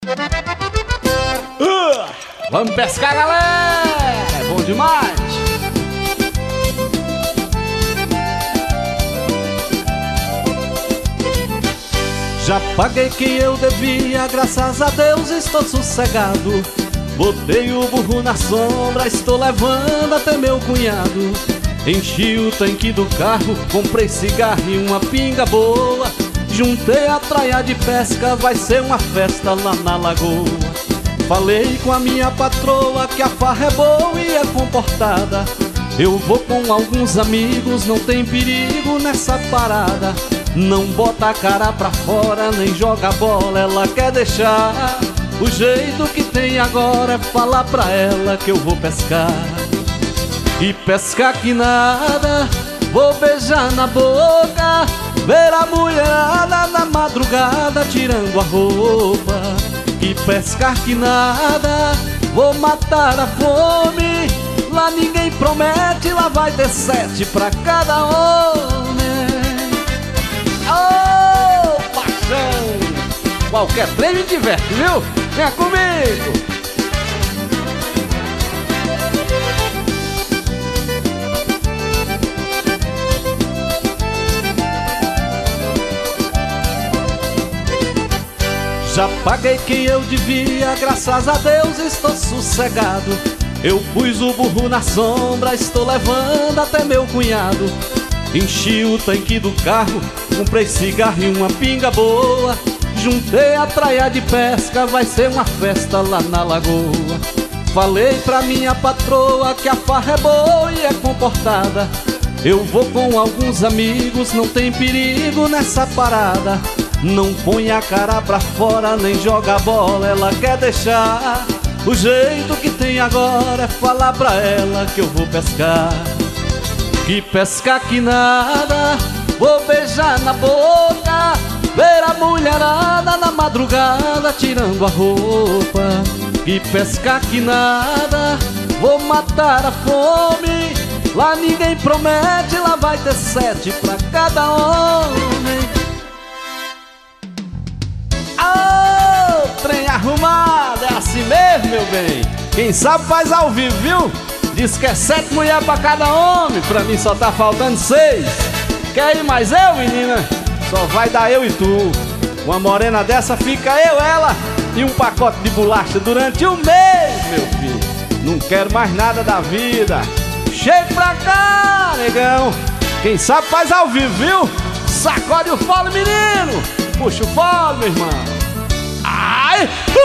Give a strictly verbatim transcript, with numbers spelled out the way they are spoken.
Uh, vamos pescar, galera! É bom demais! Já paguei que eu devia, graças a Deus estou sossegado. Botei o burro na sombra, estou levando até meu cunhado. Enchi o tanque do carro, comprei cigarro e uma pinga boa. Juntei a traia de pesca, vai ser uma festa lá na lagoa. Falei com a minha patroa que a farra é boa e é comportada. Eu vou com alguns amigos, não tem perigo nessa parada. Não bota a cara pra fora, nem joga bola, ela quer deixar. O jeito que tem agora é falar pra ela que eu vou pescar. E pescar que nada, vou beijar na boca, ver a mulherada na madrugada tirando a roupa. E pescar que nada, vou matar a fome. Lá ninguém promete, lá vai ter sete pra cada homem. Ô, paixão! Qualquer trem me diverte, viu? Venha comigo! Já paguei que eu devia, graças a Deus estou sossegado. Eu pus o burro na sombra, estou levando até meu cunhado. Enchi o tanque do carro, comprei cigarro e uma pinga boa. Juntei a traia de pesca, vai ser uma festa lá na lagoa. Falei pra minha patroa que a farra é boa e é comportada. Eu vou com alguns amigos, não tem perigo nessa parada. Não põe a cara pra fora, nem joga bola, ela quer deixar. O jeito que tem agora é falar pra ela que eu vou pescar. Que pescar que nada, vou beijar na boca, ver a mulherada na madrugada tirando a roupa. Que pescar que nada, vou matar a fome. Lá ninguém promete, lá vai ter sete pra cada homem. Ô, trem arrumado, é assim mesmo, meu bem. Quem sabe faz ao vivo, viu? Diz que é sete mulheres pra cada homem, pra mim só tá faltando seis. Quer ir mais eu, menina? Só vai dar eu e tu. Uma morena dessa fica eu, ela e um pacote de bolacha durante um mês, meu filho. Não quero mais nada da vida. Chega pra cá, negão. Quem sabe faz ao vivo, viu? Sacode o fole, menino. Puxa o fole, meu irmão. Ai!